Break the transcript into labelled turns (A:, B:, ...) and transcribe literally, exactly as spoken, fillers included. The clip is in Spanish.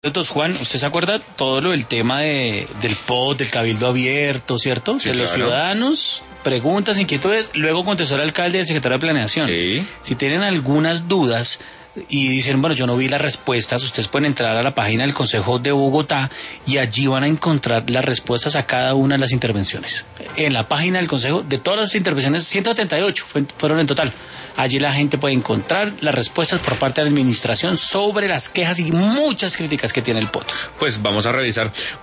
A: Entonces, Juan, ¿usted se acuerda todo lo del tema de, del P O T, del cabildo abierto, cierto?
B: Sí,
A: de los
B: claro.
A: Ciudadanos, preguntas, inquietudes, luego contestó el alcalde y el secretario de Planeación.
B: Sí.
A: Si tienen algunas dudas y dicen, bueno, yo no vi las respuestas, ustedes pueden entrar a la página del Consejo de Bogotá y allí van a encontrar las respuestas a cada una de las intervenciones. En la página del Consejo, de todas las intervenciones, ciento setenta y ocho fueron en total. Allí la gente puede encontrar las respuestas por parte de la administración sobre las quejas y muchas críticas que tiene el P O T.
B: Pues vamos a revisar.